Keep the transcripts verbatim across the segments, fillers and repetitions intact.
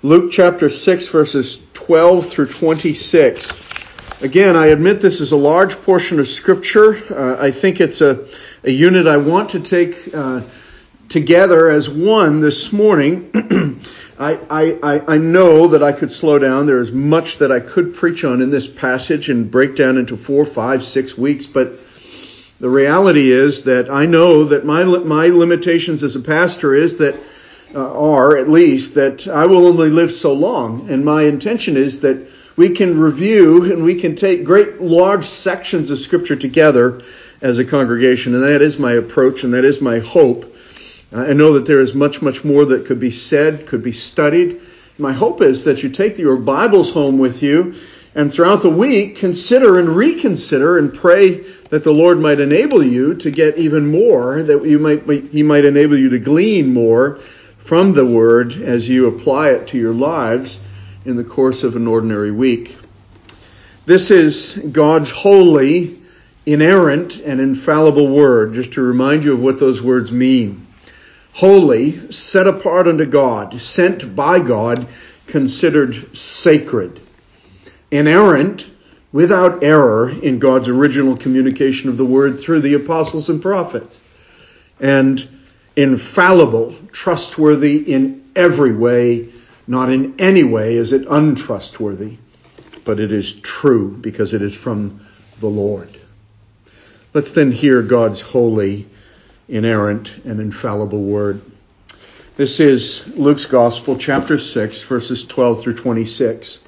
Luke chapter six, verses twelve through twenty-six. Again, I admit this is a large portion of Scripture. Uh, I think it's a, a unit I want to take uh, together as one this morning. I, I, I know that I could slow down. There is much that I could preach on in this passage and break down into four, five, six weeks, but the reality is that I know that my my limitations as a pastor is that Uh, are at least that I will only live so long. And my intention is that we can review and we can take great large sections of Scripture together as a congregation. And that is my approach and that is my hope. Uh, I know that there is much, much more that could be said, could be studied. My hope is that you take your Bibles home with you and throughout the week consider and reconsider and pray that the Lord might enable you to get even more, that you might He might enable you to glean more from the Word as you apply it to your lives in the course of an ordinary week. This is God's holy, inerrant, and infallible Word. Just to remind you of what those words mean. Holy, set apart unto God, sent by God, considered sacred. Inerrant, without error in God's original communication of the Word through the apostles and prophets. And infallible, trustworthy in every way, not in any way is it untrustworthy, but it is true because it is from the Lord. Let's then hear God's holy, inerrant, and infallible word. This is Luke's Gospel, chapter six, verses twelve through twenty-six.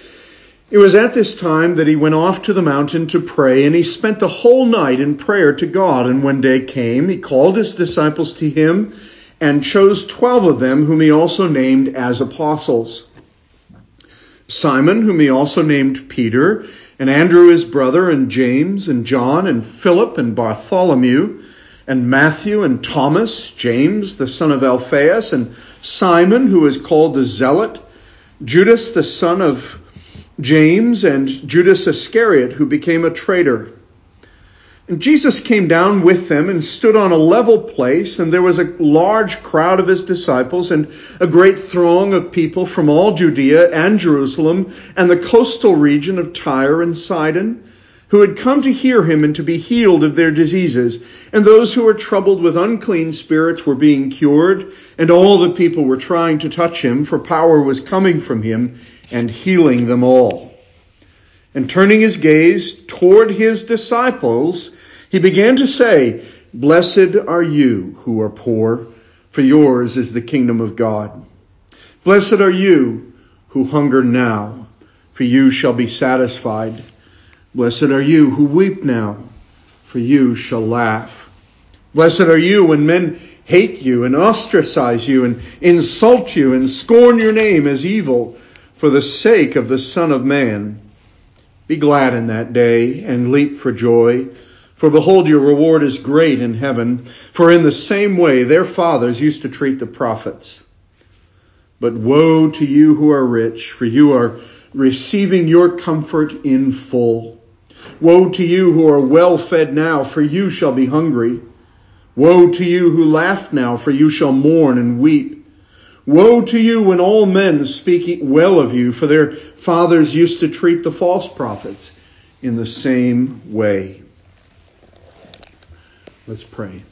It was at this time that he went off to the mountain to pray, and he spent the whole night in prayer to God. And when day came, he called his disciples to him and chose twelve of them, whom he also named as apostles. Simon, whom he also named Peter, and Andrew his brother, and James, and John, and Philip, and Bartholomew, and Matthew, and Thomas, James, the son of Alphaeus, and Simon, who is called the Zealot, Judas, the son of James, and Judas Iscariot, who became a traitor. And Jesus came down with them and stood on a level place, and there was a large crowd of his disciples and a great throng of people from all Judea and Jerusalem and the coastal region of Tyre and Sidon, who had come to hear him and to be healed of their diseases. And those who were troubled with unclean spirits were being cured, and all the people were trying to touch him, for power was coming from him and healing them all. And turning his gaze toward his disciples, he began to say, "Blessed are you who are poor, for yours is the kingdom of God. Blessed are you who hunger now, for you shall be satisfied. Blessed are you who weep now, for you shall laugh. Blessed are you when men hate you and ostracize you and insult you and scorn your name as evil for the sake of the Son of Man. Be glad in that day and leap for joy, for behold, your reward is great in heaven, for in the same way their fathers used to treat the prophets. But woe to you who are rich, for you are receiving your comfort in full. Woe to you who are well fed now, for you shall be hungry. Woe to you who laugh now, for you shall mourn and weep. Woe to you when all men speak well of you, for their fathers used to treat the false prophets in the same way." Let's pray.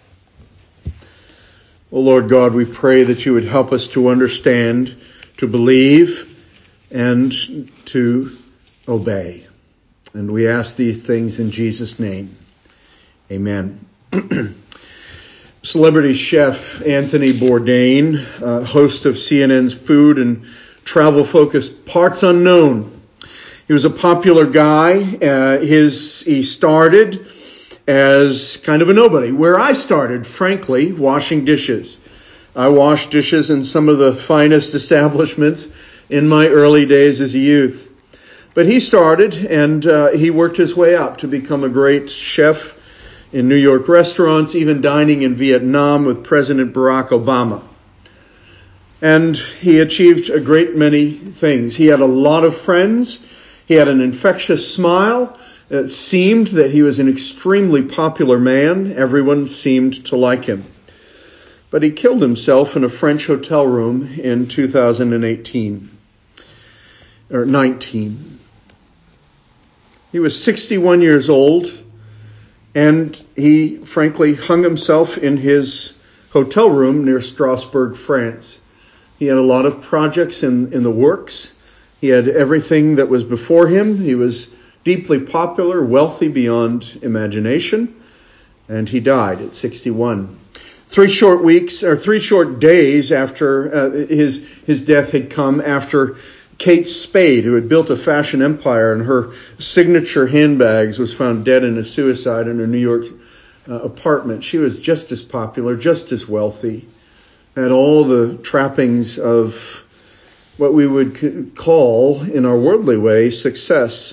O Lord God, we pray that you would help us to understand, to believe, and to obey. And we ask these things in Jesus' name. Amen. Celebrity chef Anthony Bourdain, uh, host of C N N's food and travel-focused Parts Unknown. He was a popular guy. Uh, his he started as kind of a nobody, where I started, frankly, washing dishes. I washed dishes in some of the finest establishments in my early days as a youth. But he started, and uh, he worked his way up to become a great chef in New York restaurants, even dining in Vietnam with President Barack Obama. And he achieved a great many things. He had a lot of friends. He had an infectious smile. It seemed that he was an extremely popular man. Everyone seemed to like him. but he killed himself in a French hotel room in two thousand eighteen, or nineteen. He was sixty-one years old, and he frankly hung himself in his hotel room near Strasbourg, France. He had a lot of projects in, in the works. He had everything that was before him. He was deeply popular, wealthy beyond imagination, and he died at sixty-one. Three short weeks, or three short days after uh, his his death had come, after Kate Spade, who had built a fashion empire, and her signature handbags, was found dead in a suicide in her New York uh, apartment. She was just as popular, just as wealthy, had all the trappings of what we would call, in our worldly way, success.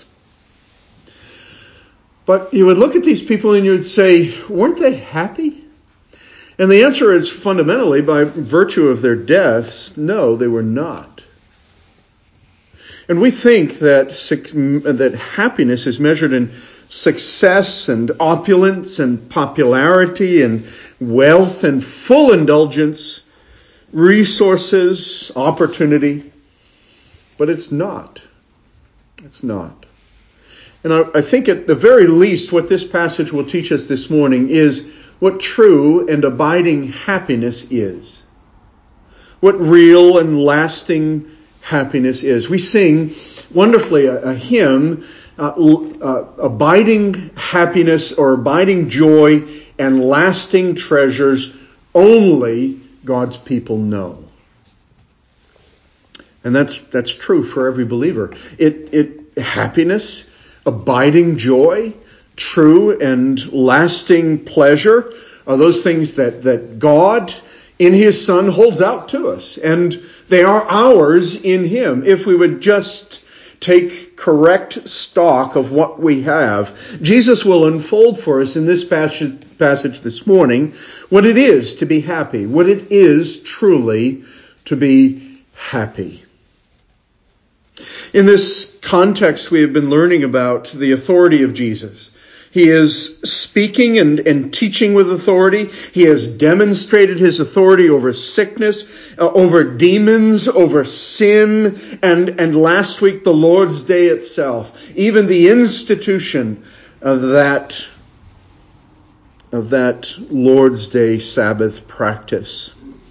But you would look at these people and you would say, weren't they happy? And the answer is fundamentally, by virtue of their deaths, no, they were not. And we think that that happiness is measured in success and opulence and popularity and wealth and full indulgence, resources, opportunity. But it's not. It's not. And I, I think at the very least what this passage will teach us this morning is what true and abiding happiness is. What real and lasting happiness is. We sing wonderfully a, a hymn, uh, uh, abiding happiness or abiding joy and lasting treasures only God's people know. And that's that's true for every believer. It it happiness, abiding joy, true and lasting pleasure are those things that, that God in His Son holds out to us. And they are ours in Him if we would just take correct stock of what we have. Jesus will unfold for us in this passage, passage this morning what it is to be happy, what it is truly to be happy. In this context, we have been learning about the authority of Jesus. He is speaking and, and teaching with authority. He has demonstrated His authority over sickness, uh, over demons, over sin, and, and last week, the Lord's Day itself. Even the institution of that, of that Lord's Day Sabbath practice.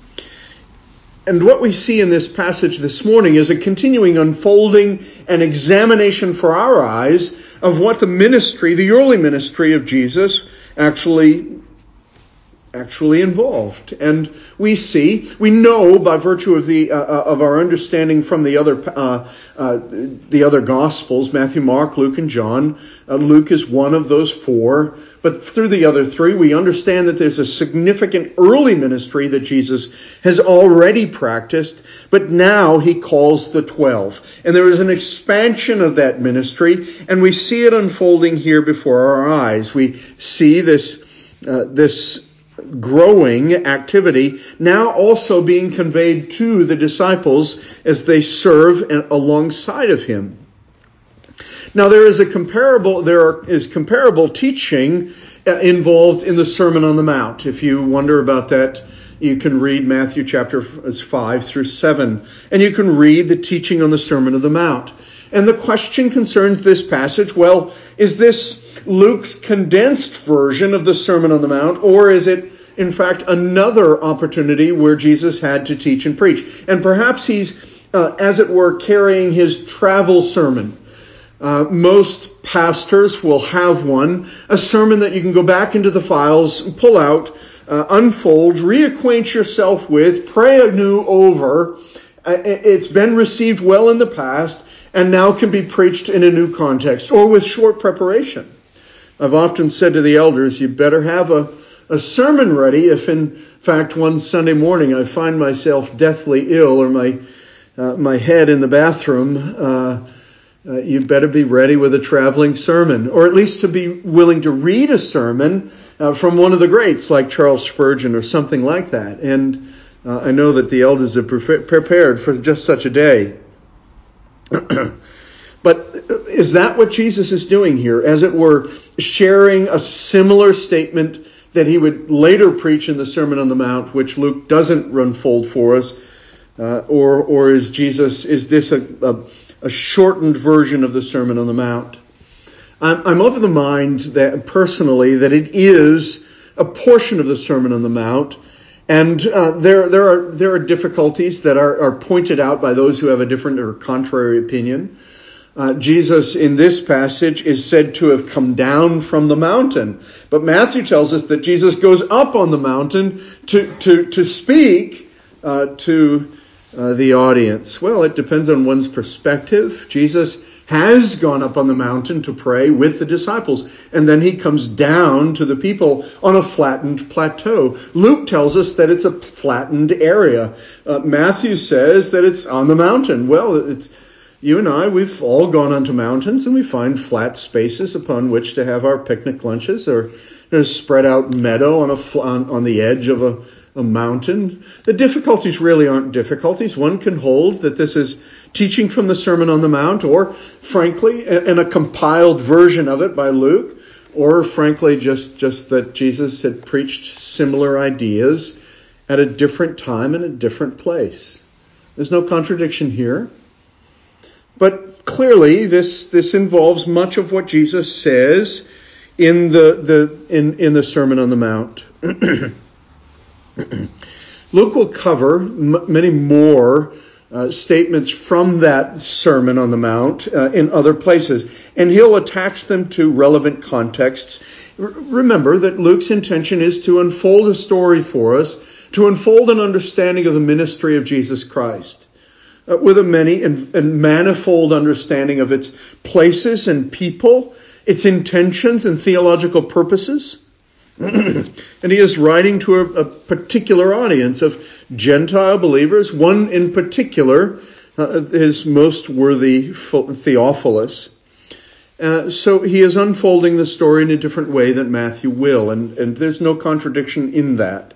And what we see in this passage this morning is a continuing unfolding and examination for our eyes of what the ministry, the early ministry of Jesus actually, actually involved. And we see, we know by virtue of the uh, of our understanding from the other uh, uh, the other Gospels, Matthew, Mark, Luke, and John. Uh, Luke is one of those four. But through the other three, we understand that there's a significant early ministry that Jesus has already practiced, but now He calls the twelve. And there is an expansion of that ministry, and we see it unfolding here before our eyes. We see this, uh, this growing activity now also being conveyed to the disciples as they serve alongside of Him. Now there is a comparable, there is comparable teaching involved in the Sermon on the Mount. If you wonder about that, you can read Matthew chapter five through seven, and you can read the teaching on the Sermon on the Mount. And the question concerns this passage, well, is this Luke's condensed version of the Sermon on the Mount, or is it, in fact, another opportunity where Jesus had to teach and preach? And perhaps he's, uh, as it were, carrying His travel sermon. Uh, most pastors will have one, a sermon that you can go back into the files, pull out, uh, unfold, reacquaint yourself with, pray anew over. Uh, it's been received well in the past and now can be preached in a new context or with short preparation. I've often said to the elders, you better have a, a sermon ready if in fact one Sunday morning I find myself deathly ill or my uh, my head in the bathroom. Uh, Uh, you better be ready with a traveling sermon, or at least to be willing to read a sermon uh, from one of the greats like Charles Spurgeon or something like that. And uh, I know that the elders have pre- prepared for just such a day. But is that what Jesus is doing here? As it were, sharing a similar statement that he would later preach in the Sermon on the Mount, which Luke doesn't unfold for us? Uh, or, or is Jesus, is this a, a, a shortened version of the Sermon on the Mount? I'm, I'm of the mind that personally that it is a portion of the Sermon on the Mount, and uh, there there are there are difficulties that are, are pointed out by those who have a different or contrary opinion. Uh, Jesus in this passage is said to have come down from the mountain, but Matthew tells us that Jesus goes up on the mountain to to to speak uh, to uh, the audience. Well, it depends on one's perspective. Jesus has gone up on the mountain to pray with the disciples, and then he comes down to the people on a flattened plateau. Luke tells us that it's a flattened area. Uh, Matthew says that it's on the mountain. Well, it's, you and I, we've all gone onto mountains, and we find flat spaces upon which to have our picnic lunches, or a spread out meadow on a on, on the edge of a, a mountain. The difficulties really aren't difficulties. One can hold that this is teaching from the Sermon on the Mount, or frankly, in a compiled version of it by Luke, or frankly, just, just that Jesus had preached similar ideas at a different time and a different place. There's no contradiction here. But clearly, this, this involves much of what Jesus says in the, the, in, in the Sermon on the Mount. Luke will cover m- many more Uh, statements from that Sermon on the Mount uh, in other places, and he'll attach them to relevant contexts. R- remember that Luke's intention is to unfold a story for us, to unfold an understanding of the ministry of Jesus Christ, uh, with a many and, and manifold understanding of its places and people, its intentions and theological purposes. And he is writing to a, a particular audience of Gentile believers, one in particular, uh, his most worthy Theophilus. Uh, so he is unfolding the story in a different way than Matthew will, and, and there's no contradiction in that.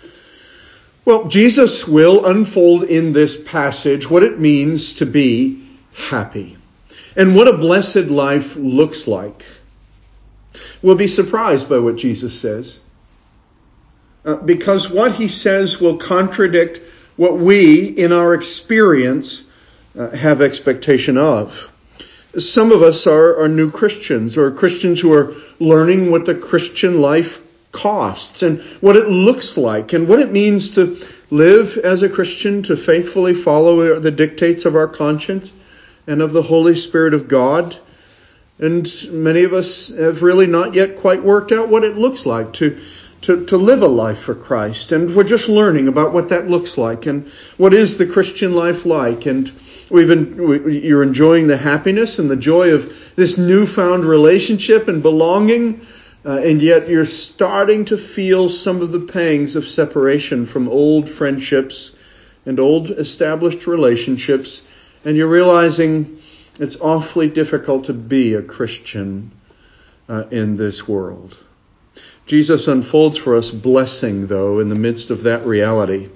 Well, Jesus will unfold in this passage what it means to be happy, and what a blessed life looks like. We'll be surprised by what Jesus says, uh, because what he says will contradict what we, in our experience, uh, have expectation of. Some of us are, are new Christians, or Christians who are learning what the Christian life costs and what it looks like and what it means to live as a Christian, to faithfully follow the dictates of our conscience and of the Holy Spirit of God. And many of us have really not yet quite worked out what it looks like to, to, to live a life for Christ. And we're just learning about what that looks like and what is the Christian life like. And we've been, we, you're enjoying the happiness and the joy of this newfound relationship and belonging. Uh, and yet you're starting to feel some of the pangs of separation from old friendships and old established relationships. And you're realizing it's awfully difficult to be a Christian uh, in this world. Jesus unfolds for us blessing, though, in the midst of that reality.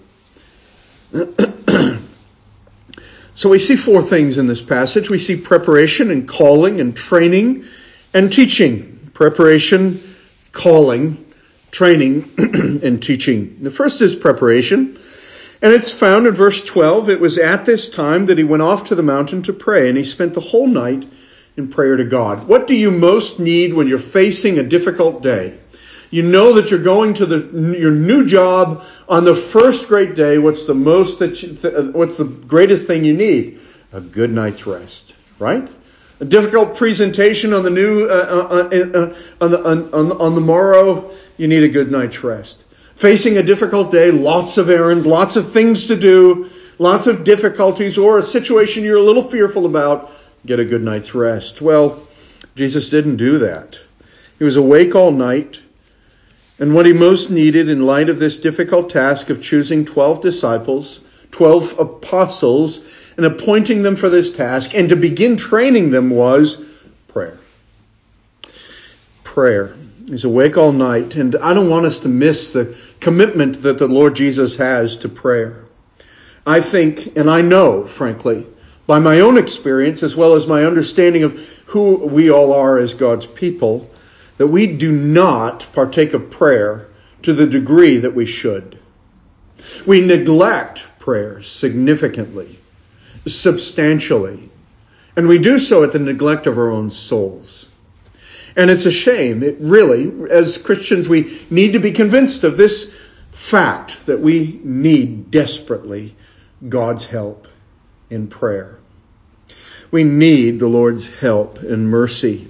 So we see four things in this passage. We see preparation and calling and training and teaching. Preparation, calling, training, and teaching. The first is preparation. And it's found in verse twelve. It was at this time that he went off to the mountain to pray, and he spent the whole night in prayer to God. What do you most need when you're facing a difficult day? You know that you're going to the your new job on the first great day. What's the most that you, what's the greatest thing you need? A good night's rest, right? A difficult presentation on the new uh, uh, uh, on the on, on, on the morrow. You need a good night's rest. Facing a difficult day, lots of errands, lots of things to do, lots of difficulties, or a situation you're a little fearful about, get a good night's rest. Well, Jesus didn't do that. He was awake all night, and what he most needed in light of this difficult task of choosing twelve disciples, twelve apostles, and appointing them for this task, and to begin training them was prayer. Prayer. He's awake all night, and I don't want us to miss the commitment that the Lord Jesus has to prayer. I think, and I know, frankly, by my own experience, as well as my understanding of who we all are as God's people, that we do not partake of prayer to the degree that we should. We neglect prayer significantly, substantially, and we do so at the neglect of our own souls. And it's a shame. It really, as Christians, we need to be convinced of this fact that we need desperately God's help in prayer. We need the Lord's help and mercy.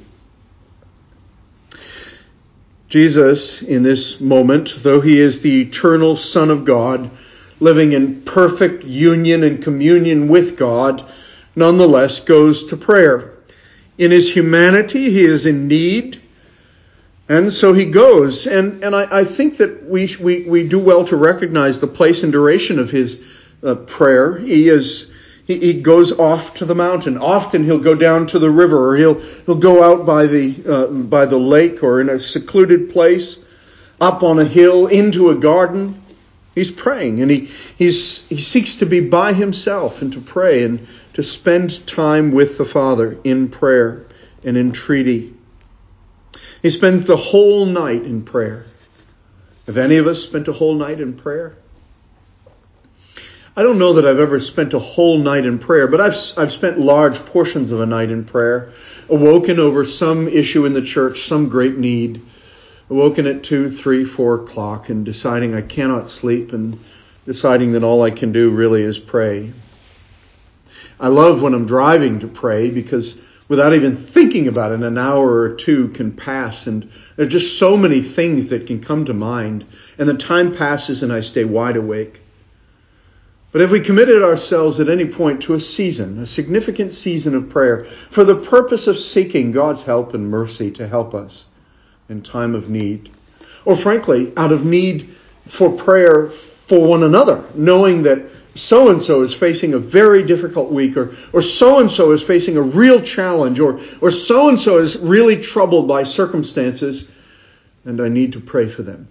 Jesus, in this moment, though he is the eternal Son of God, living in perfect union and communion with God, nonetheless goes to prayer. In his humanity, he is in need, and so he goes. And, and I, I think that we, we, we do well to recognize the place and duration of his uh, prayer. He is he, he goes off to the mountain. Often he'll go down to the river, or he'll he'll go out by the uh, by the lake, or in a secluded place, up on a hill, into a garden. He's praying, and he he's he seeks to be by himself and to pray and to spend time with the Father in prayer and entreaty. He spends the whole night in prayer. Have any of us spent a whole night in prayer? I don't know that I've ever spent a whole night in prayer, but I've I've spent large portions of a night in prayer, awoken over some issue in the church, some great need, awoken at two, three, four o'clock and deciding I cannot sleep and deciding that all I can do really is pray. I love when I'm driving to pray because without even thinking about it, an hour or two can pass, and there are just so many things that can come to mind, and the time passes and I stay wide awake. But if we committed ourselves at any point to a season, a significant season of prayer, for the purpose of seeking God's help and mercy to help us in time of need, or frankly, out of need for prayer for one another, knowing that so-and-so is facing a very difficult week, or, or so-and-so is facing a real challenge, or, or so-and-so is really troubled by circumstances, and I need to pray for them.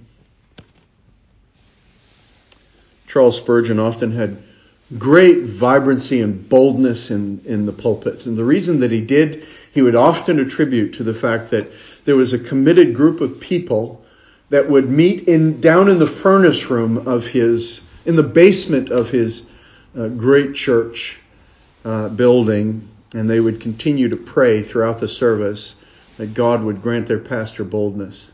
Charles Spurgeon often had great vibrancy and boldness in, in the pulpit. And the reason that he did, he would often attribute to the fact that there was a committed group of people that would meet in down in the furnace room of his, in the basement of his uh, great church uh, building, and they would continue to pray throughout the service that God would grant their pastor boldness.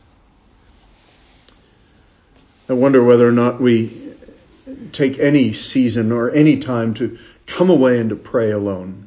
I wonder whether or not we take any season or any time to come away and to pray alone.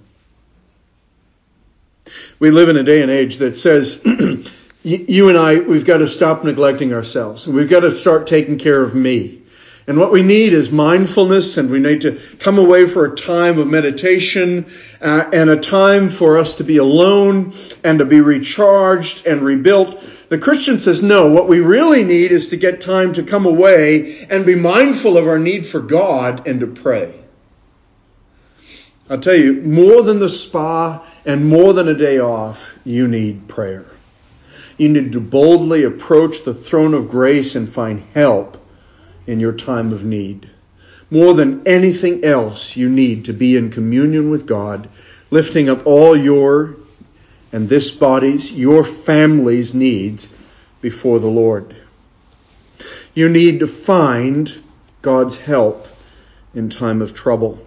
We live in a day and age that says, you and I, we've got to stop neglecting ourselves. We've got to start taking care of me. And what we need is mindfulness, and we need to come away for a time of meditation uh, and a time for us to be alone and to be recharged and rebuilt. The Christian says, no, what we really need is to get time to come away and be mindful of our need for God and to pray. I'll tell you, more than the spa and more than a day off, you need prayer. You need to boldly approach the throne of grace and find help in your time of need. More than anything else, you need to be in communion with God, lifting up all your and this body's, your family's needs before the Lord. You need to find God's help in time of trouble.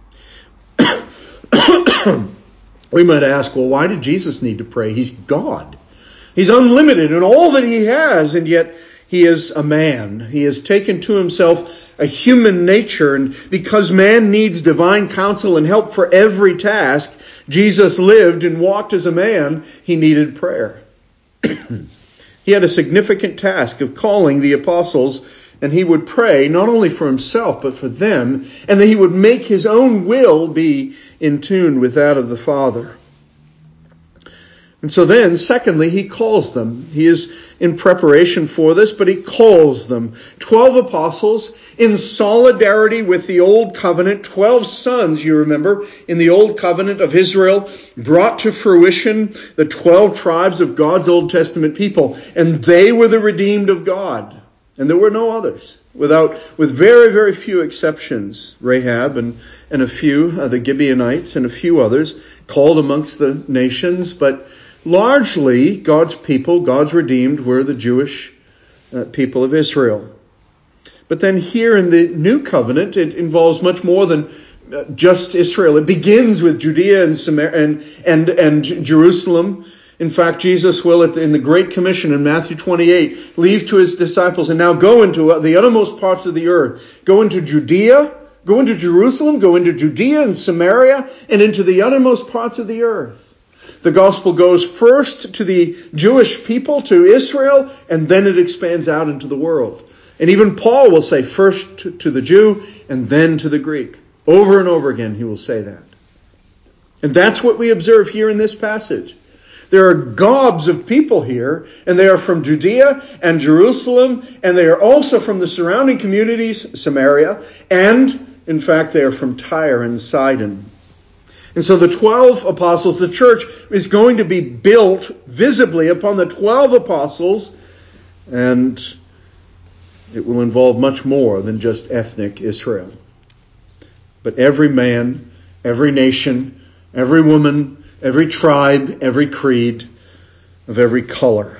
We might ask, well, why did Jesus need to pray? He's God. He's unlimited in all that he has, and yet he is a man. He has taken to himself a human nature, and because man needs divine counsel and help for every task, Jesus lived and walked as a man. He needed prayer. He had a significant task of calling the apostles, and he would pray not only for himself but for them, and that he would make his own will be in tune with that of the Father. And so then, secondly, he calls them. He is in preparation for this, but he calls them. Twelve apostles in solidarity with the Old Covenant. Twelve sons, you remember, in the Old Covenant of Israel, brought to fruition the twelve tribes of God's Old Testament people. And they were the redeemed of God. And there were no others. Without, with very, very few exceptions. Rahab and, and a few, uh, the Gibeonites and a few others, called amongst the nations, but largely, God's people, God's redeemed, were the Jewish uh, people of Israel. But then here in the new covenant, it involves much more than uh, just Israel. It begins with Judea and, Samar- and, and, and Jerusalem. In fact, Jesus will, in the Great Commission in Matthew twenty-eight, leave to his disciples and now go into the uttermost parts of the earth. Go into Judea, go into Jerusalem, go into Judea and Samaria, and into the uttermost parts of the earth. The gospel goes first to the Jewish people, to Israel, and then it expands out into the world. And even Paul will say first to, to the Jew and then to the Greek. Over and over again he will say that. And that's what we observe here in this passage. There are gobs of people here, and they are from Judea and Jerusalem, and they are also from the surrounding communities, Samaria, and, in fact, they are from Tyre and Sidon. And so the twelve apostles, the church, is going to be built visibly upon the twelve apostles, and it will involve much more than just ethnic Israel. But every man, every nation, every woman, every tribe, every creed, of every color.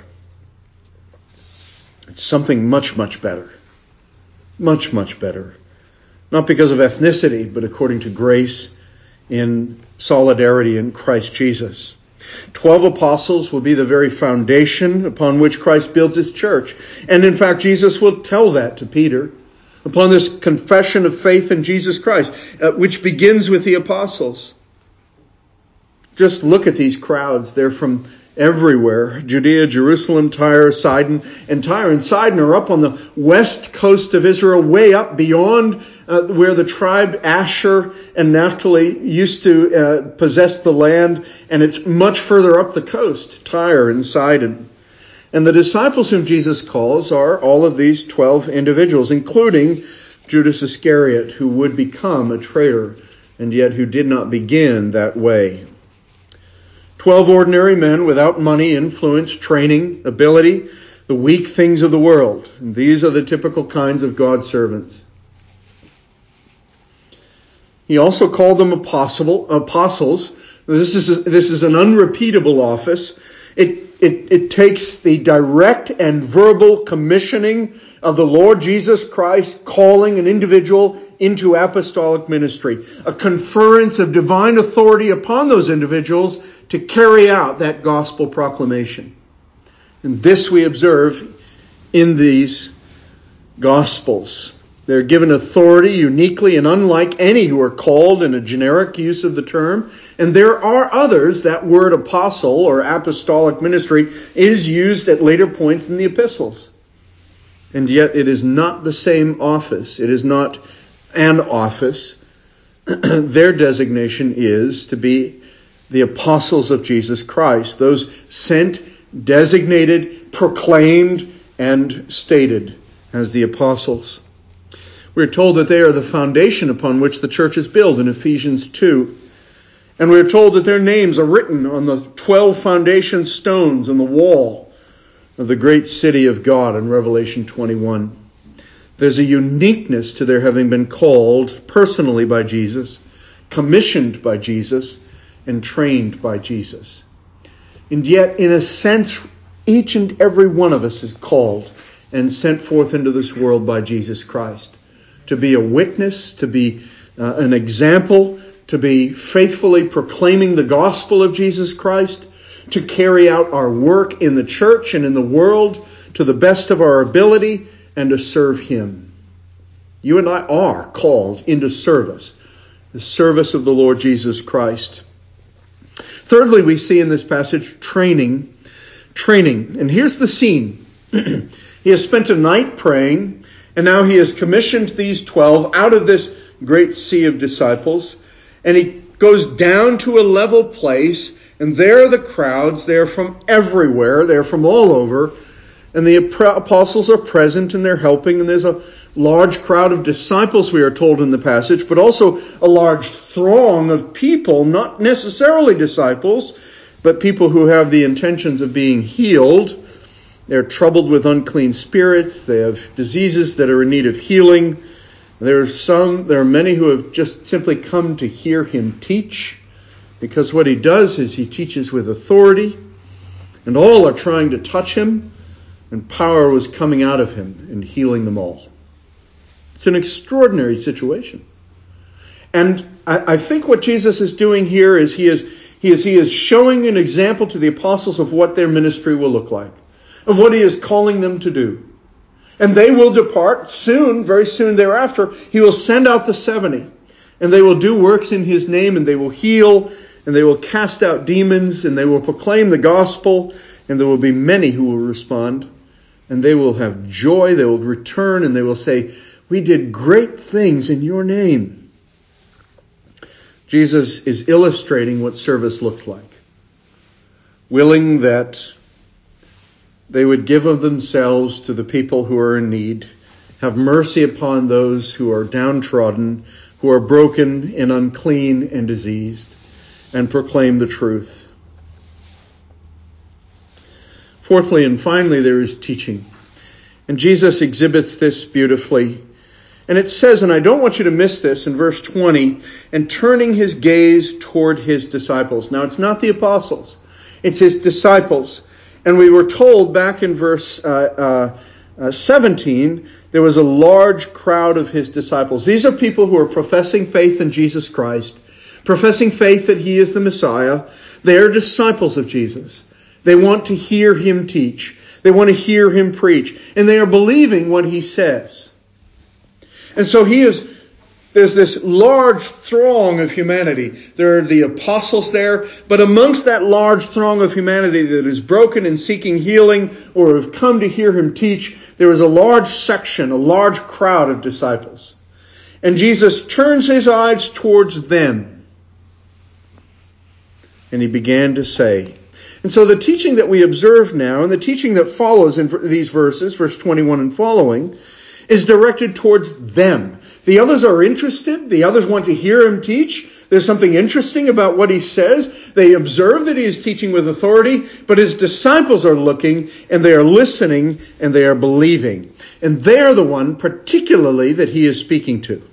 It's something much, much better. Much, much better. Not because of ethnicity, but according to grace in solidarity in Christ Jesus. Twelve apostles will be the very foundation upon which Christ builds his church. And in fact, Jesus will tell that to Peter upon this confession of faith in Jesus Christ, uh, which begins with the apostles. Just look at these crowds. They're from everywhere. Judea, Jerusalem, Tyre, Sidon. And Tyre and Sidon are up on the west coast of Israel, way up beyond uh, where the tribe Asher and Naphtali used to uh, possess the land. And it's much further up the coast, Tyre and Sidon. And the disciples whom Jesus calls are all of these twelve individuals, including Judas Iscariot, who would become a traitor, and yet who did not begin that way. Twelve ordinary men without money, influence, training, ability, the weak things of the world. And these are the typical kinds of God's servants. He also called them apostle, apostles. This is, a, this is an unrepeatable office. It, it, it takes the direct and verbal commissioning of the Lord Jesus Christ calling an individual into apostolic ministry. A conference of divine authority upon those individuals to carry out that gospel proclamation. And this we observe in these gospels. They're given authority uniquely and unlike any who are called in a generic use of the term. And there are others, that word apostle or apostolic ministry is used at later points in the epistles. And yet it is not the same office. It is not an office. Their designation is to be the apostles of Jesus Christ, those sent, designated, proclaimed, and stated as the apostles. We're told that they are the foundation upon which the church is built in Ephesians two. And we're told that their names are written on the twelve foundation stones on the wall of the great city of God in Revelation twenty-one. There's a uniqueness to their having been called personally by Jesus, commissioned by Jesus, and trained by Jesus. And yet, in a sense, each and every one of us is called and sent forth into this world by Jesus Christ to be a witness, to be uh, an example, to be faithfully proclaiming the gospel of Jesus Christ, to carry out our work in the church and in the world to the best of our ability, and to serve Him. You and I are called into service, the service of the Lord Jesus Christ. Thirdly, we see in this passage training. Training. And here's the scene. He has spent a night praying, and now he has commissioned these twelve out of this great sea of disciples. And he goes down to a level place, and there are the crowds. They're from everywhere. They're from all over. And the apostles are present, and they're helping. And there's a large crowd of disciples, we are told in the passage, but also a large throng of people, not necessarily disciples, but people who have the intentions of being healed. They're troubled with unclean spirits. They have diseases that are in need of healing. There are some, there are many who have just simply come to hear him teach, because what he does is he teaches with authority, and all are trying to touch him. and power was coming out of him and healing them all. It's an extraordinary situation. And I, I think what Jesus is doing here is he is he is he is showing an example to the apostles of what their ministry will look like, of what he is calling them to do. And they will depart soon, very soon thereafter. He will send out the seventy, and they will do works in his name, and they will heal, and they will cast out demons, and they will proclaim the gospel, and there will be many who will respond, and they will have joy. They will return, and they will say, "We did great things in your name." Jesus is illustrating what service looks like, willing that they would give of themselves to the people who are in need, have mercy upon those who are downtrodden, who are broken and unclean and diseased, and proclaim the truth. Fourthly and finally, there is teaching. And Jesus exhibits this beautifully. And it says, and I don't want you to miss this, in verse twenty, and turning his gaze toward his disciples. Now, it's not the apostles. It's his disciples. And we were told back in verse uh, uh, uh, seventeen, there was a large crowd of his disciples. These are people who are professing faith in Jesus Christ, professing faith that he is the Messiah. They are disciples of Jesus. They want to hear him teach. They want to hear him preach. And they are believing what he says. And so he is, there's this large throng of humanity. There are the apostles there, but amongst that large throng of humanity that is broken and seeking healing or have come to hear him teach, there is a large section, a large crowd of disciples. And Jesus turns his eyes towards them. And he began to say, and so the teaching that we observe now, and the teaching that follows in these verses, verse twenty-one and following, is directed towards them. The others are interested. The others want to hear him teach. There's something interesting about what he says. They observe that he is teaching with authority, but his disciples are looking, and they are listening, and they are believing. And they are the one particularly that he is speaking to.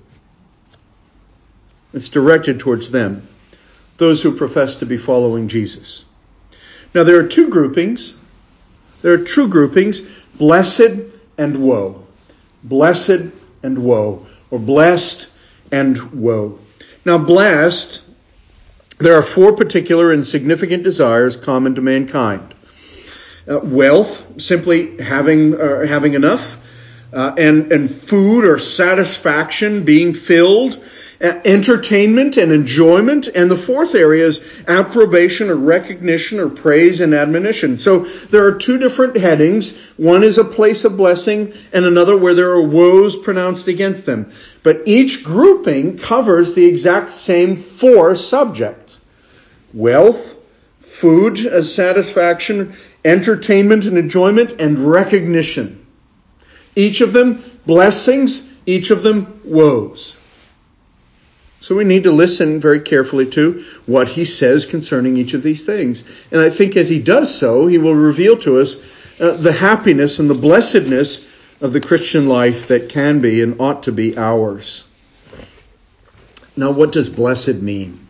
It's directed towards them, those who profess to be following Jesus. Now, there are two groupings. There are two groupings, blessed and woe. Blessed and woe, or blessed and woe. Now, blessed, there are four particular and significant desires common to mankind. Uh, wealth, simply having uh, having enough, uh, and, and food or satisfaction, being filled, uh, entertainment and enjoyment, and the fourth area is approbation or recognition or praise and admonition. So there are two different headings. One is a place of blessing and another where there are woes pronounced against them. But each grouping covers the exact same four subjects. Wealth, food as satisfaction, entertainment and enjoyment, and recognition. Each of them blessings, each of them woes. So we need to listen very carefully to what he says concerning each of these things. And I think as he does so, he will reveal to us uh, the happiness and the blessedness of the Christian life that can be and ought to be ours. Now, what does blessed mean?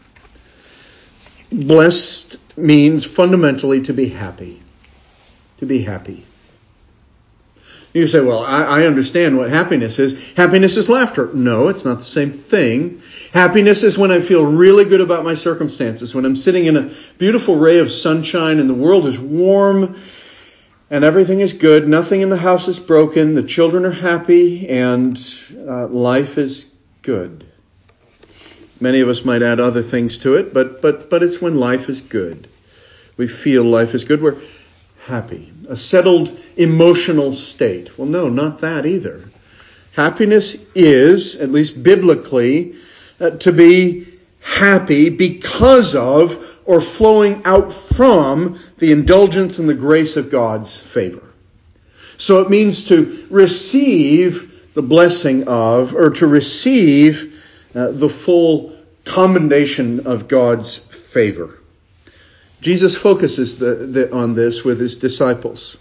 Blessed means fundamentally to be happy. To be happy. You say, well, I, I understand what happiness is. Happiness is laughter. No, it's not the same thing. Happiness is when I feel really good about my circumstances, when I'm sitting in a beautiful ray of sunshine and the world is warm and everything is good. Nothing in the house is broken. The children are happy and uh, life is good. Many of us might add other things to it, but but but it's when life is good. We feel life is good. We're happy. A settled emotional state. Well, no, not that either. Happiness is, at least biblically, uh, to be happy because of or flowing out from the indulgence and the grace of God's favor. So it means to receive the blessing of, or to receive uh, the full commendation of God's favor. Jesus focuses the, the, on this with his disciples.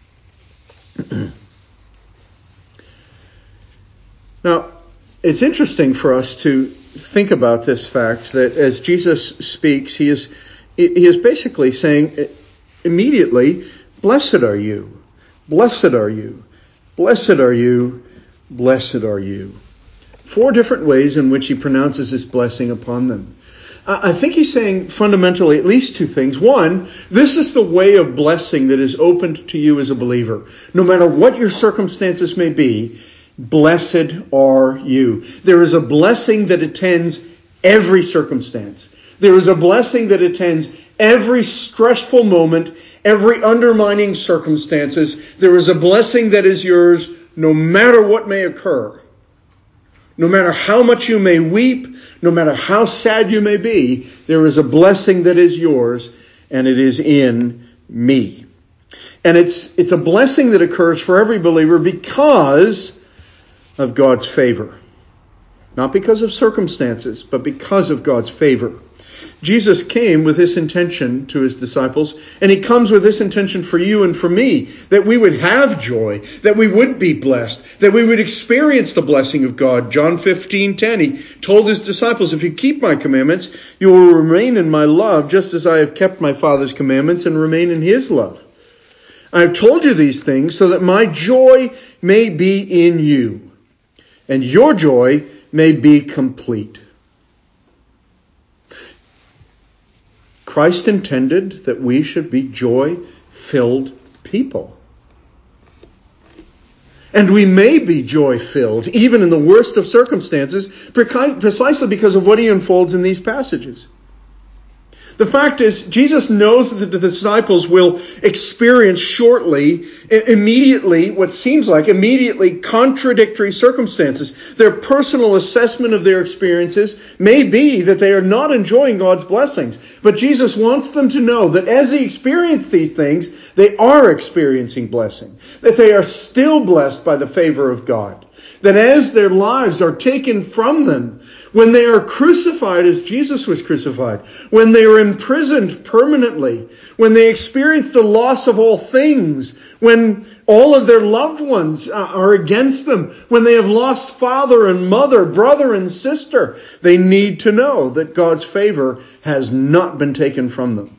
Now, it's interesting for us to think about this fact that as Jesus speaks, he is he is basically saying immediately, blessed are you. Blessed are you. Blessed are you. Blessed are you. Four different ways in which he pronounces this blessing upon them. I think he's saying fundamentally at least two things. One, this is the way of blessing that is opened to you as a believer. No matter what your circumstances may be, blessed are you. There is a blessing that attends every circumstance. There is a blessing that attends every stressful moment, every undermining circumstances. There is a blessing that is yours no matter what may occur. No matter how much you may weep, no matter how sad you may be, there is a blessing that is yours, and it is in me. And it's it's a blessing that occurs for every believer because of God's favor. Not because of circumstances, but because of God's favor. Jesus came with this intention to his disciples, and he comes with this intention for you and for me, that we would have joy, that we would be blessed, that we would experience the blessing of God. John fifteen ten, he told his disciples, if you keep my commandments, you will remain in my love, just as I have kept my Father's commandments and remain in his love. I have told you these things so that my joy may be in you, and your joy may be complete. Christ intended that we should be joy-filled people. And we may be joy-filled, even in the worst of circumstances, precisely because of what he unfolds in these passages. The fact is, Jesus knows that the disciples will experience shortly, immediately, what seems like immediately contradictory circumstances. Their personal assessment of their experiences may be that they are not enjoying God's blessings. But Jesus wants them to know that as they experience these things, they are experiencing blessing. That they are still blessed by the favor of God. That as their lives are taken from them, when they are crucified as Jesus was crucified, when they are imprisoned permanently, when they experience the loss of all things, when all of their loved ones are against them, when they have lost father and mother, brother and sister, they need to know that God's favor has not been taken from them.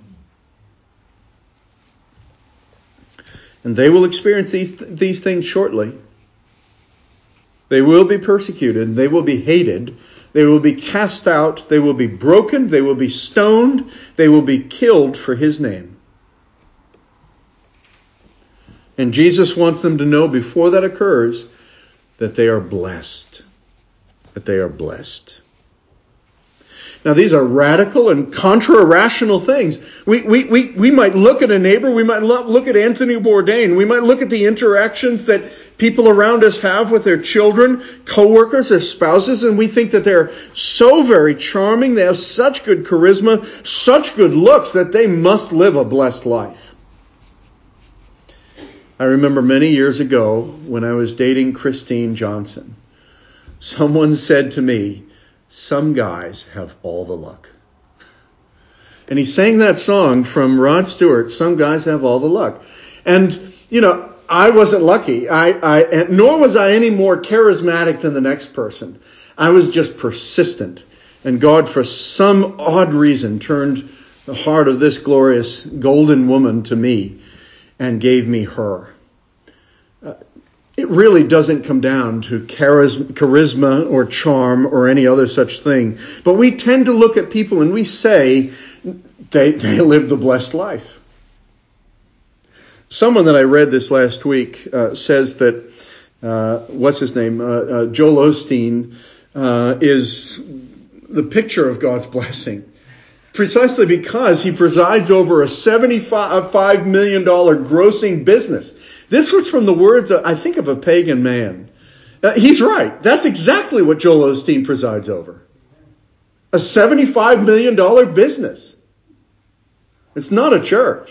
And they will experience these, these things shortly. They will be persecuted. They will be hated. They will be cast out. They will be broken. They will be stoned. They will be killed for his name. And Jesus wants them to know before that occurs that they are blessed. That they are blessed. Now, these are radical and contra-rational things. We, we, we, we might look at a neighbor. We might look at Anthony Bourdain. We might look at the interactions that people around us have with their children, co-workers, their spouses, and we think that they're so very charming. They have such good charisma, such good looks that they must live a blessed life. I remember many years ago when I was dating Christine Johnson, someone said to me, some guys have all the luck. And he sang that song from Rod Stewart, Some Guys Have All the Luck. And, you know, I wasn't lucky. I, I, nor was I any more charismatic than the next person. I was just persistent. And God, for some odd reason, turned the heart of this glorious golden woman to me and gave me her. Uh, It really doesn't come down to charisma or charm or any other such thing. But we tend to look at people and we say they, they live the blessed life. Someone that I read this last week uh, says that, uh, what's his name, uh, uh, Joel Osteen uh, is the picture of God's blessing. Precisely because he presides over a seventy-five million dollars grossing business. This was from the words, I think, of a pagan man. Uh, he's right. That's exactly what Joel Osteen presides over. A seventy-five million dollars business. It's not a church.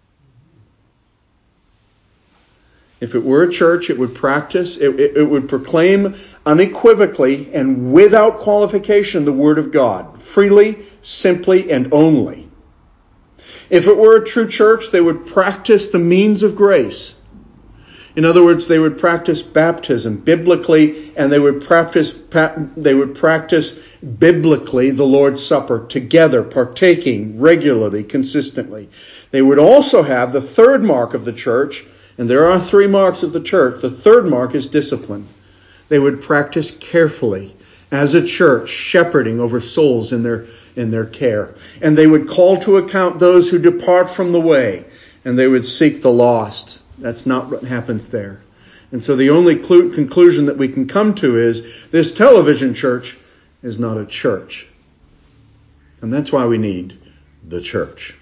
If it were a church, it would practice, it, it, it would proclaim unequivocally and without qualification the Word of God, freely, simply, and only. If it were a true church, they would practice the means of grace. In other words, they would practice baptism biblically, and they would practice they would practice biblically the Lord's Supper together, partaking regularly, consistently. They would also have the third mark of the church, And there are three marks of the church. The third mark is discipline. They would practice carefully as a church, shepherding over souls in their, in their care. And they would call to account those who depart from the way, and they would seek the lost. That's not what happens there. And so the only clu- conclusion that we can come to is this television church is not a church. And that's why we need the church.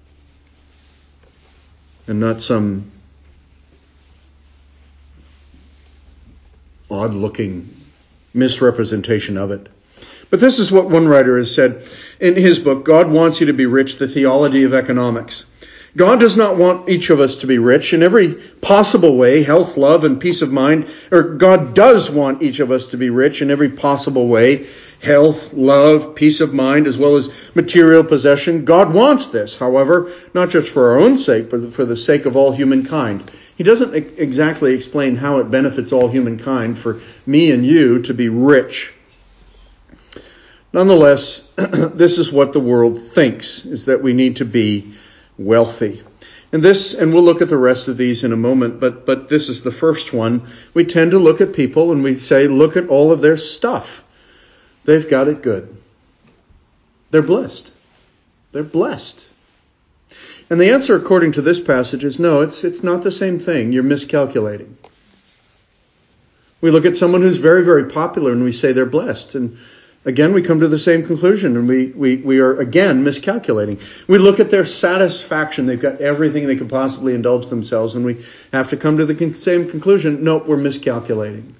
And not some odd-looking misrepresentation of it. But this is what one writer has said in his book, God Wants You to Be Rich, The Theology of Economics. God does not want each of us to be rich in every possible way, health, love, and peace of mind. Or God does want each of us to be rich in every possible way, health, love, peace of mind, as well as material possession. God wants this, however, not just for our own sake, but for the sake of all humankind. He doesn't exactly explain how it benefits all humankind for me and you to be rich. Nonetheless, this is what the world thinks, is that we need to be wealthy. And this, and we'll look at the rest of these in a moment, but but this is the first one. We tend to look at people and we say, look at all of their stuff. They've got it good. They're blessed. They're blessed. And the answer, according to this passage, is no, it's it's not the same thing. You're miscalculating. We look at someone who's very, very popular and we say they're blessed. And again, we come to the same conclusion, and we, we, we are, again, miscalculating. We look at their satisfaction. They've got everything they could possibly indulge themselves, and we have to come to the same conclusion. Nope, we're miscalculating.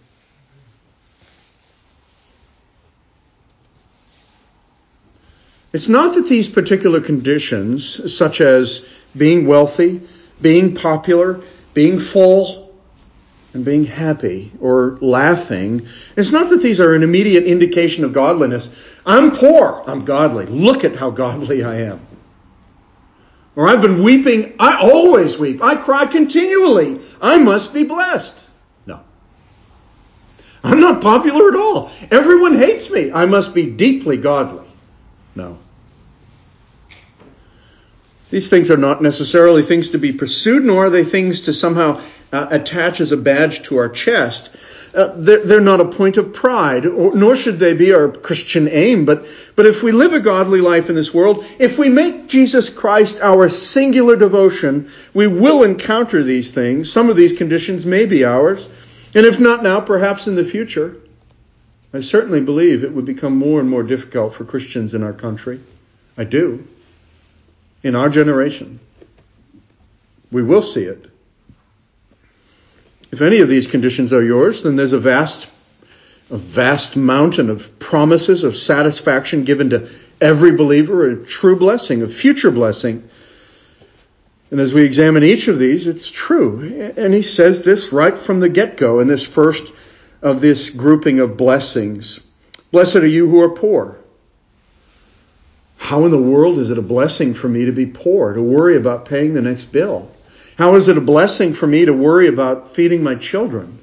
It's not that these particular conditions, such as being wealthy, being popular, being full, and being happy or laughing, it's not that these are an immediate indication of godliness. I'm poor, I'm godly. Look at how godly I am. Or I've been weeping, I always weep. I cry continually. I must be blessed. No. I'm not popular at all. Everyone hates me. I must be deeply godly. No. These things are not necessarily things to be pursued, nor are they things to somehow uh, attach as a badge to our chest. Uh, they're, they're not a point of pride, or, nor should they be our Christian aim. But, but if we live a godly life in this world, if we make Jesus Christ our singular devotion, we will encounter these things. Some of these conditions may be ours. And if not now, perhaps in the future. I certainly believe it would become more and more difficult for Christians in our country. I do. In our generation. We will see it. If any of these conditions are yours, then there's a vast, a vast mountain of promises of satisfaction given to every believer, a true blessing, a future blessing. And as we examine each of these, it's true. And he says this right from the get-go in this first of this grouping of blessings. Blessed are you who are poor. How in the world is it a blessing for me to be poor, to worry about paying the next bill? How is it a blessing for me to worry about feeding my children?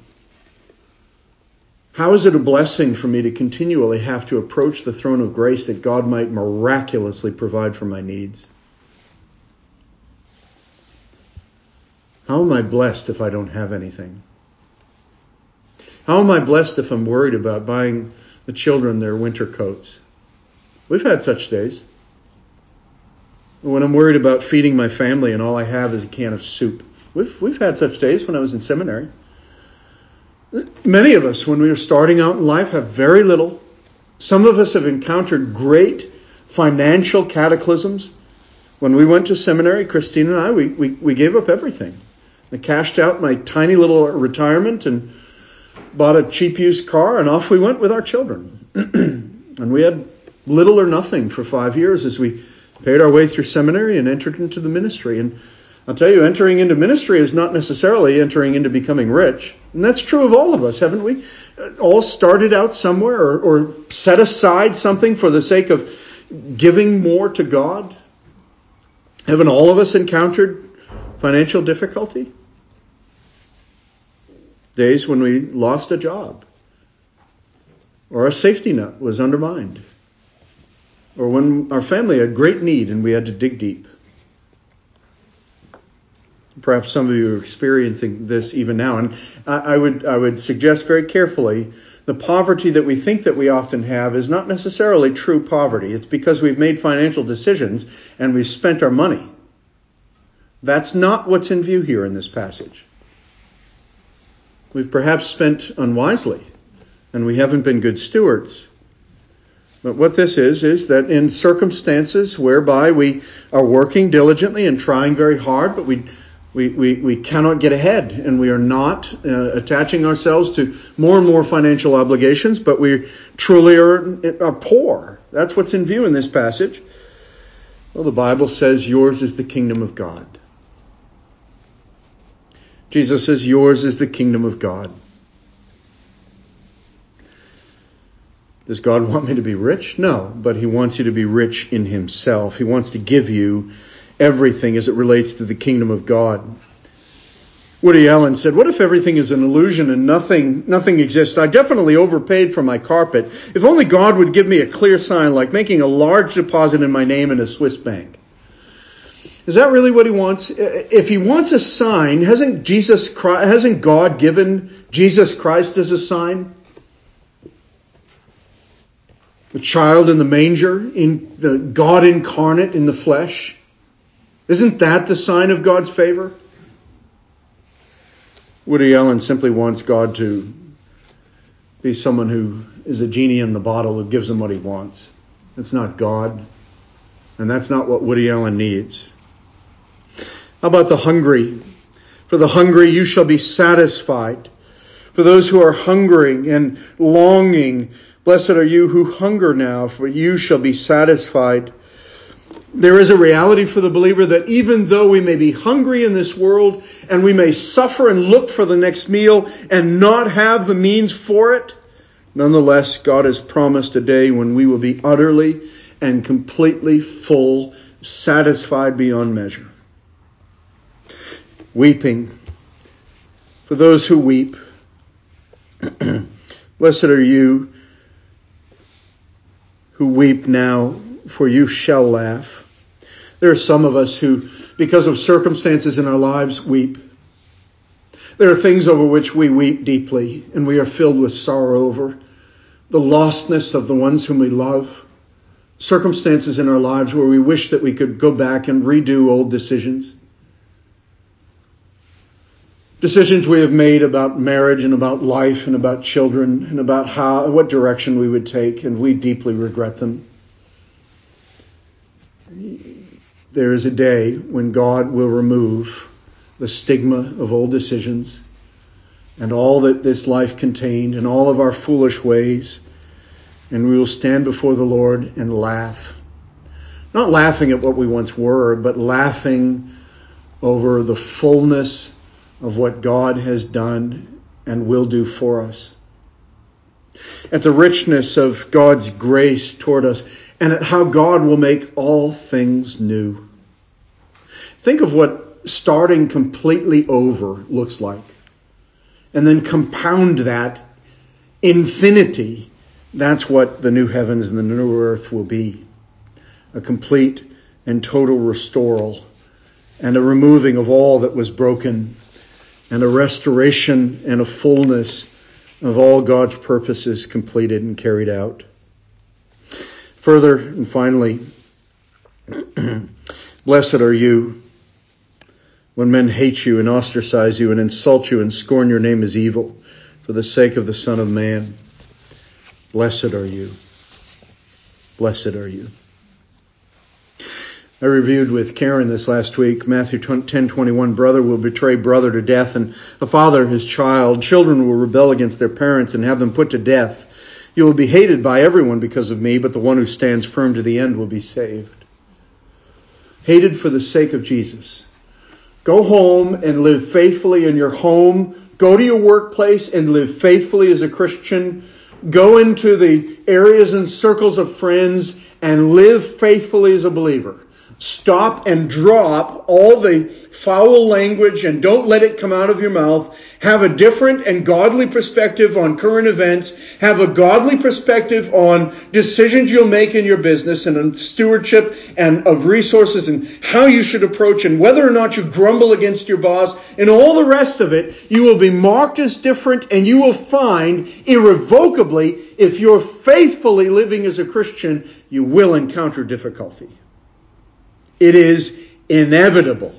How is it a blessing for me to continually have to approach the throne of grace that God might miraculously provide for my needs? How am I blessed if I don't have anything? How am I blessed if I'm worried about buying the children their winter coats? We've had such days. When I'm worried about feeding my family and all I have is a can of soup. We've, we've had such days when I was in seminary. Many of us, when we were starting out in life, have very little. Some of us have encountered great financial cataclysms. When we went to seminary, Christine and I, we, we, we gave up everything. I cashed out my tiny little retirement and bought a cheap used car, and off we went with our children. And we had little or nothing for five years as we paid our way through seminary and entered into the ministry. And I'll tell you, entering into ministry is not necessarily entering into becoming rich. And that's true of all of us, haven't we? All started out somewhere or, or set aside something for the sake of giving more to God. Haven't all of us encountered financial difficulty? Days when we lost a job, or our safety net was undermined, or when our family had great need and we had to dig deep. Perhaps some of you are experiencing this even now. And I, I would I would suggest very carefully, the poverty that we think that we often have is not necessarily true poverty. It's because we've made financial decisions and we've spent our money. That's not what's in view here in this passage. We've perhaps spent unwisely and we haven't been good stewards. But what this is, is that in circumstances whereby we are working diligently and trying very hard, but we We, we, we cannot get ahead, and we are not uh, attaching ourselves to more and more financial obligations, but we truly are, are poor. That's what's in view in this passage. Well, the Bible says yours is the kingdom of God. Jesus says yours is the kingdom of God. Does God want me to be rich? No, but he wants you to be rich in himself. He wants to give you everything as it relates to the kingdom of God. Woody Allen said, what if everything is an illusion and nothing nothing exists? I definitely overpaid for my carpet. If only God would give me a clear sign, like making a large deposit in my name in a Swiss bank. Is that really what he wants? If he wants a sign, hasn't Jesus Christ, hasn't God given Jesus Christ as a sign? The child in the manger, in the God incarnate in the flesh. Isn't that the sign of God's favor? Woody Allen simply wants God to be someone who is a genie in the bottle who gives him what he wants. That's not God. And that's not what Woody Allen needs. How about the hungry? For the hungry you shall be satisfied. For those who are hungering and longing, blessed are you who hunger now, for you shall be satisfied. There is a reality for the believer that even though we may be hungry in this world and we may suffer and look for the next meal and not have the means for it, nonetheless, God has promised a day when we will be utterly and completely full, satisfied beyond measure. Weeping. For those who weep, blessed are you who weep now, for you shall laugh. There are some of us who, because of circumstances in our lives, weep. There are things over which we weep deeply, and we are filled with sorrow over the lostness of the ones whom we love. Circumstances in our lives where we wish that we could go back and redo old decisions. Decisions we have made about marriage and about life and about children and about how, what direction we would take, and we deeply regret them. There is a day when God will remove the stigma of old decisions and all that this life contained and all of our foolish ways, and we will stand before the Lord and laugh. Not laughing at what we once were, but laughing over the fullness of what God has done and will do for us. At the richness of God's grace toward us, and at how God will make all things new. Think of what starting completely over looks like. And then compound that infinity. That's what the new heavens and the new earth will be. A complete and total restoral, and a removing of all that was broken, and a restoration and a fullness of all God's purposes completed and carried out. Further and finally, blessed are you when men hate you and ostracize you and insult you and scorn your name as evil for the sake of the Son of Man. Blessed are you. Blessed are you. I reviewed with Karen this last week, Matthew ten twenty-one, brother will betray brother to death, and a father his child. Children will rebel against their parents and have them put to death. You will be hated by everyone because of me, but the one who stands firm to the end will be saved. Hated for the sake of Jesus. Go home and live faithfully in your home. Go to your workplace and live faithfully as a Christian. Go into the areas and circles of friends and live faithfully as a believer. Stop and drop all the foul language and don't let it come out of your mouth. Have a different and godly perspective on current events. Have a godly perspective on decisions you'll make in your business and on stewardship and of resources and how you should approach and whether or not you grumble against your boss and all the rest of it. You will be marked as different, and you will find irrevocably, if you're faithfully living as a Christian, you will encounter difficulty. It is inevitable.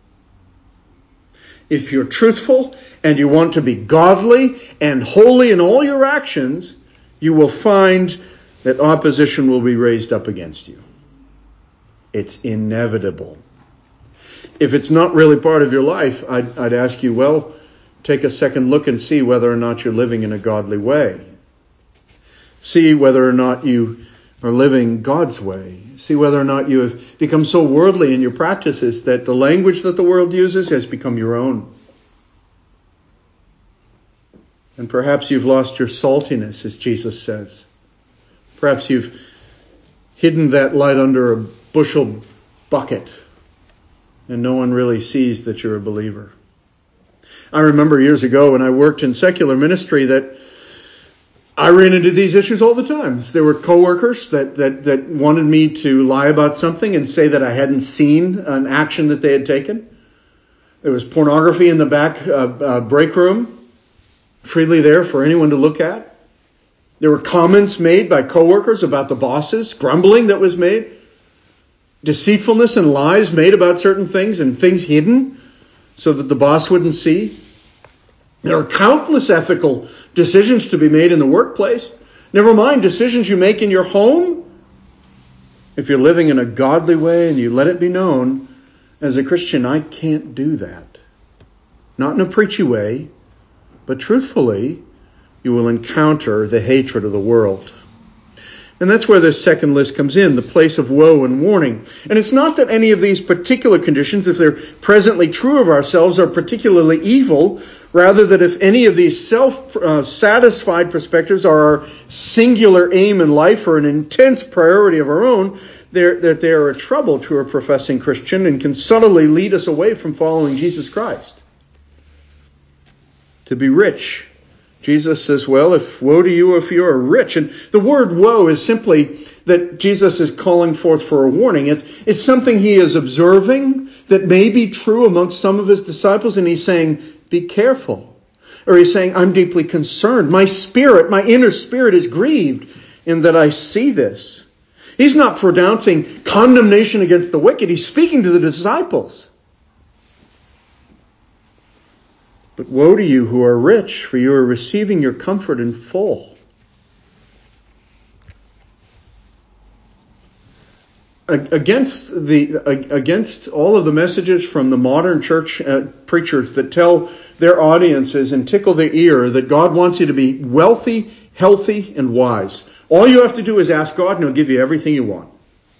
If you're truthful and you want to be godly and holy in all your actions, you will find that opposition will be raised up against you. It's inevitable. If it's not really part of your life, I'd, I'd ask you, well, take a second look and see whether or not you're living in a godly way. See whether or not you are living God's way. See whether or not you have become so worldly in your practices that the language that the world uses has become your own. And perhaps you've lost your saltiness, as Jesus says. Perhaps you've hidden that light under a bushel bucket, and no one really sees that you're a believer. I remember years ago when I worked in secular ministry that I ran into these issues all the time. There were coworkers that, that, that wanted me to lie about something and say that I hadn't seen an action that they had taken. There was pornography in the back uh, uh, break room, freely there for anyone to look at. There were comments made by coworkers about the bosses, grumbling that was made, deceitfulness and lies made about certain things and things hidden so that the boss wouldn't see. There are countless ethical decisions to be made in the workplace. Never mind decisions you make in your home. If you're living in a godly way and you let it be known, as a Christian, I can't do that. Not in a preachy way, but truthfully, you will encounter the hatred of the world. And that's where this second list comes in, the place of woe and warning. And it's not that any of these particular conditions, if they're presently true of ourselves, are particularly evil. Rather, that if any of these self-satisfied perspectives are our singular aim in life or an intense priority of our own, that they are a trouble to a professing Christian and can subtly lead us away from following Jesus Christ. To be rich, Jesus says, well, if woe to you if you are rich. And the word woe is simply that Jesus is calling forth for a warning. It's, it's something he is observing that may be true amongst some of his disciples, and he's saying, be careful. Or he's saying, I'm deeply concerned. My spirit, my inner spirit is grieved in that I see this. He's not pronouncing condemnation against the wicked. He's speaking to the disciples. But woe to you who are rich, for you are receiving your comfort in full. Against the against all of the messages from the modern church uh, preachers that tell their audiences and tickle their ear that God wants you to be wealthy, healthy, and wise. All you have to do is ask God and he'll give you everything you want.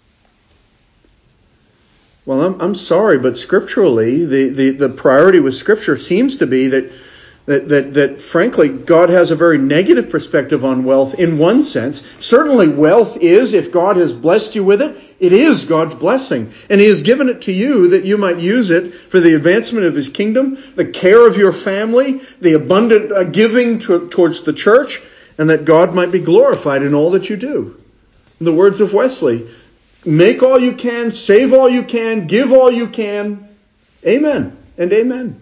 Well, I'm, I'm sorry, but scripturally, the, the, the priority with Scripture seems to be that, that, that, that, frankly, God has a very negative perspective on wealth in one sense. Certainly wealth is, if God has blessed you with it, it is God's blessing. And He has given it to you that you might use it for the advancement of His kingdom, the care of your family, the abundant uh, giving to, towards the church, and that God might be glorified in all that you do. In the words of Wesley, make all you can, save all you can, give all you can. Amen and amen.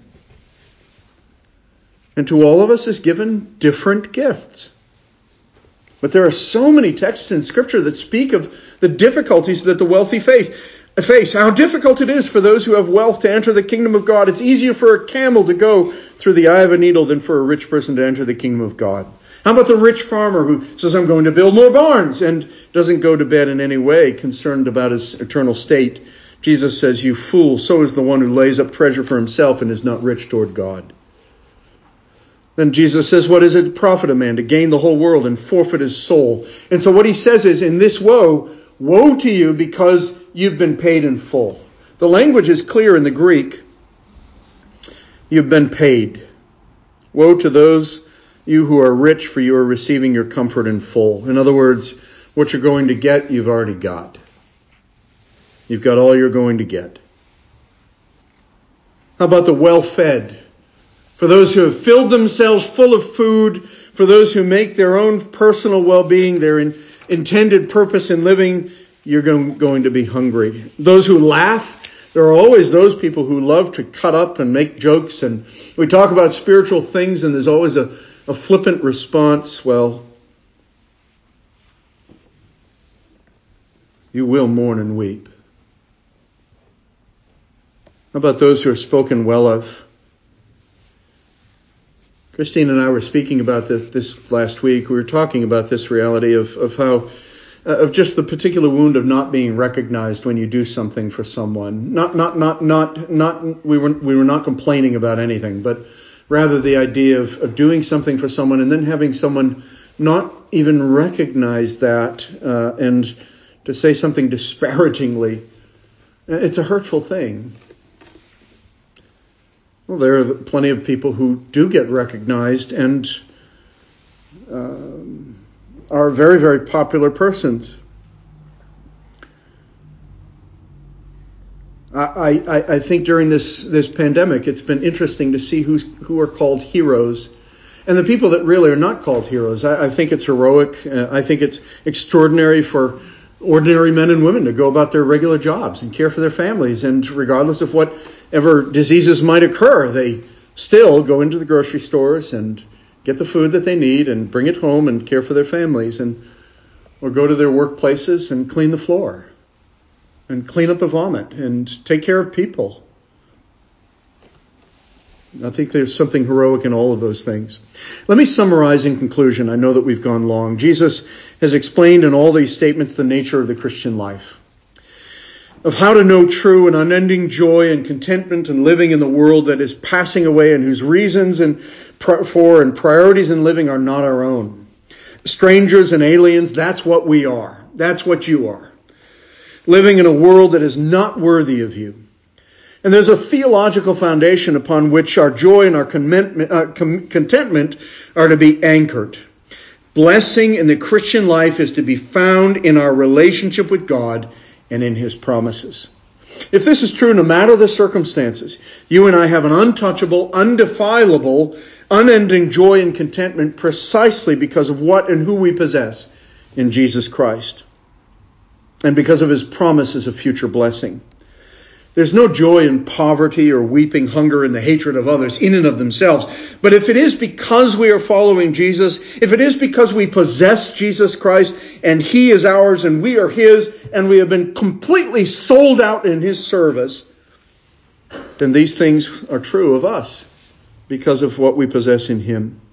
And to all of us is given different gifts. But there are so many texts in Scripture that speak of the difficulties that the wealthy face. How difficult it is for those who have wealth to enter the kingdom of God. It's easier for a camel to go through the eye of a needle than for a rich person to enter the kingdom of God. How about the rich farmer who says, I'm going to build more barns, and doesn't go to bed in any way concerned about his eternal state? Jesus says, you fool, so is the one who lays up treasure for himself and is not rich toward God. Then Jesus says, what does it profit a man to gain the whole world and forfeit his soul? And so what he says is, in this woe, woe to you because you've been paid in full. The language is clear in the Greek. You've been paid. Woe to those you who are rich, for you are receiving your comfort in full. In other words, what you're going to get, you've already got. you've got all you're going to get. How about the well-fed? For those who have filled themselves full of food, for those who make their own personal well-being their in, intended purpose in living, you're going, going to be hungry. Those who laugh, there are always those people who love to cut up and make jokes, and we talk about spiritual things and there's always a, a flippant response. Well, you will mourn and weep. How about those who are spoken well of? Christine and I were speaking about this, this last week. We were talking about this reality of, of how, uh, of just the particular wound of not being recognized when you do something for someone. Not, not, not, not, not. We were, we were not complaining about anything, but rather the idea of, of doing something for someone and then having someone not even recognize that uh, and to say something disparagingly. It's a hurtful thing. Well, there are plenty of people who do get recognized and um, are very, very popular persons. I, I, I think during this, this pandemic, it's been interesting to see who's, who are called heroes and the people that really are not called heroes. I, I think it's heroic. Uh, I think it's extraordinary for ordinary men and women to go about their regular jobs and care for their families. And regardless of whatever diseases might occur, they still go into the grocery stores and get the food that they need and bring it home and care for their families, and or go to their workplaces and clean the floor and clean up the vomit and take care of people. I think there's something heroic in all of those things. Let me summarize in conclusion. I know that we've gone long. Jesus has explained in all these statements the nature of the Christian life, of how to know true and unending joy and contentment and living in the world that is passing away and whose reasons and for and priorities in living are not our own. Strangers and aliens, that's what we are. That's what you are. Living in a world that is not worthy of you. And there's a theological foundation upon which our joy and our uh, contentment are to be anchored. Blessing in the Christian life is to be found in our relationship with God and in His promises. If this is true, no matter the circumstances, you and I have an untouchable, undefilable, unending joy and contentment precisely because of what and who we possess in Jesus Christ and because of His promises of future blessing. There's no joy in poverty or weeping hunger in the hatred of others in and of themselves. But if it is because we are following Jesus, if it is because we possess Jesus Christ and He is ours and we are His and we have been completely sold out in His service, then these things are true of us because of what we possess in Him.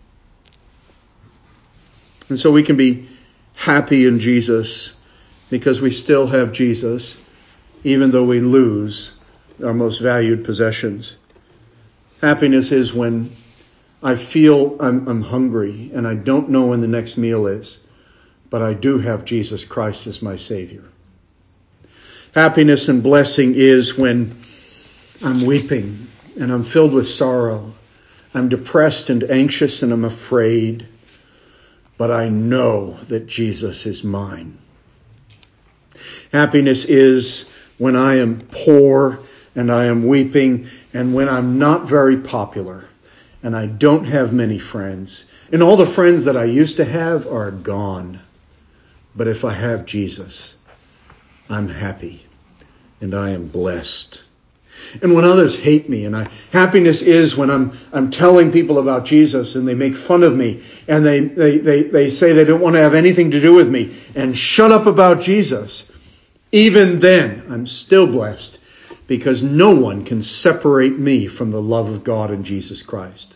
And so we can be happy in Jesus because we still have Jesus, even though we lose our most valued possessions. Happiness is when I feel I'm, I'm hungry and I don't know when the next meal is, but I do have Jesus Christ as my Savior. Happiness and blessing is when I'm weeping and I'm filled with sorrow. I'm depressed and anxious and I'm afraid, but I know that Jesus is mine. Happiness is when I am poor and I am weeping and when I'm not very popular and I don't have many friends and all the friends that I used to have are gone. But if I have Jesus, I'm happy and I am blessed. And when others hate me, and I, happiness is when I'm I'm telling people about Jesus and they make fun of me and they, they, they, they say they don't want to have anything to do with me and shut up about Jesus. Even then, I'm still blessed because no one can separate me from the love of God in Jesus Christ.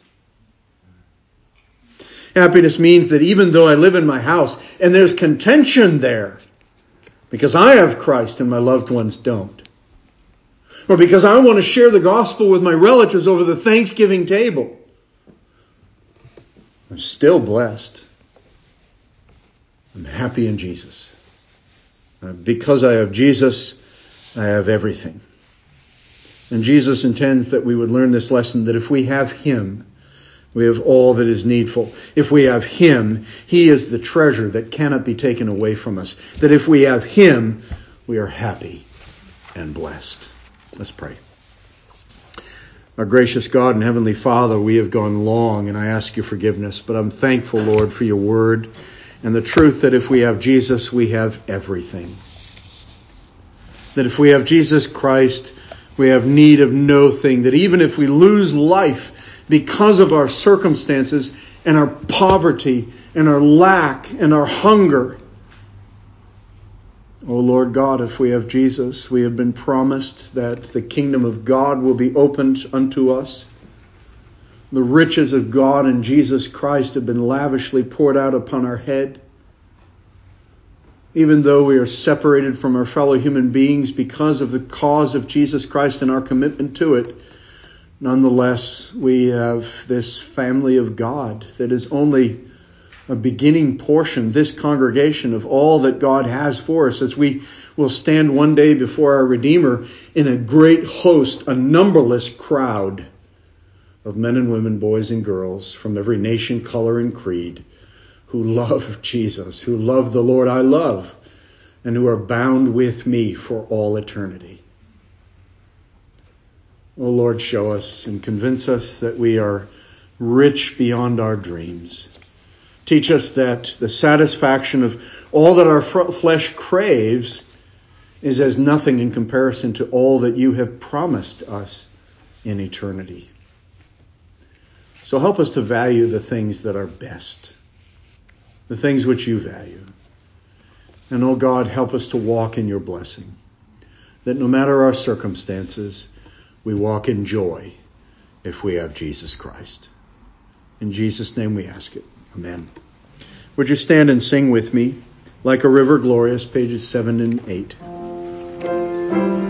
Happiness means that even though I live in my house and there's contention there because I have Christ and my loved ones don't, or because I want to share the gospel with my relatives over the Thanksgiving table, I'm still blessed. I'm happy in Jesus. Because I have Jesus, I have everything. And Jesus intends that we would learn this lesson, that if we have Him, we have all that is needful. If we have Him, He is the treasure that cannot be taken away from us. That if we have Him, we are happy and blessed. Let's pray. Our gracious God and Heavenly Father, we have gone long, and I ask your forgiveness, but I'm thankful, Lord, for your word and the truth that if we have Jesus, we have everything. That if we have Jesus Christ, we have need of no thing. That even if we lose life because of our circumstances and our poverty and our lack and our hunger, oh Lord God, if we have Jesus, we have been promised that the kingdom of God will be opened unto us. The riches of God in Jesus Christ have been lavishly poured out upon our head. Even though we are separated from our fellow human beings because of the cause of Jesus Christ and our commitment to it, nonetheless, we have this family of God that is only a beginning portion, this congregation, of all that God has for us, as we will stand one day before our Redeemer in a great host, a numberless crowd of men and women, boys and girls from every nation, color, and creed, who love Jesus, who love the Lord I love, and who are bound with me for all eternity. Oh Lord, show us and convince us that we are rich beyond our dreams. Teach us that the satisfaction of all that our flesh craves is as nothing in comparison to all that you have promised us in eternity. So help us to value the things that are best, the things which you value. And, oh God, help us to walk in your blessing, that no matter our circumstances, we walk in joy if we have Jesus Christ. In Jesus' name we ask it. Amen. Would you stand and sing with me, Like a River Glorious, pages seven and eight.